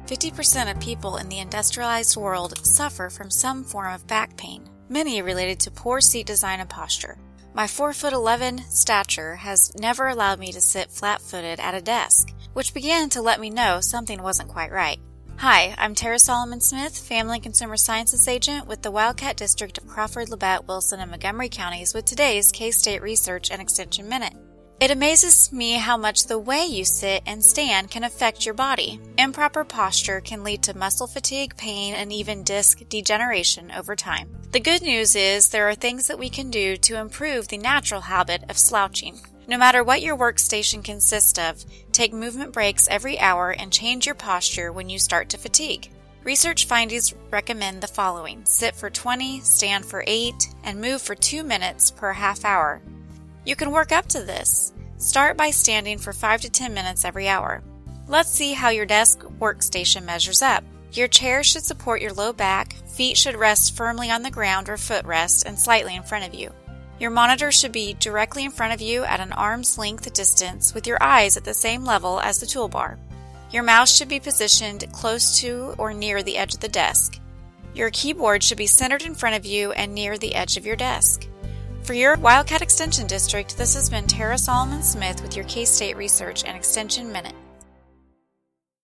50% of people in the industrialized world suffer from some form of back pain, many related to poor seat design and posture. My 4'11" stature has never allowed me to sit flat-footed at a desk, which began to let me know something wasn't quite right. Hi, I'm Tara Solomon Smith, Family and Consumer Sciences Agent with the Wildcat District of Crawford, Labette, Wilson, and Montgomery counties with today's K-State Research and Extension Minute. It amazes me how much the way you sit and stand can affect your body. Improper posture can lead to muscle fatigue, pain, and even disc degeneration over time. The good news is there are things that we can do to improve the natural habit of slouching. No matter what your workstation consists of, take movement breaks every hour and change your posture when you start to fatigue. Research findings recommend the following: sit for 20, stand for 8, and move for 2 minutes per half hour. You can work up to this. Start by standing for 5 to 10 minutes every hour. Let's see how your desk workstation measures up. Your chair should support your low back, feet should rest firmly on the ground or footrest and slightly in front of you. Your monitor should be directly in front of you at an arm's length distance with your eyes at the same level as the toolbar. Your mouse should be positioned close to or near the edge of the desk. Your keyboard should be centered in front of you and near the edge of your desk. For your Wildcat Extension District, this has been Tara Solomon Smith with your K-State Research and Extension Minute.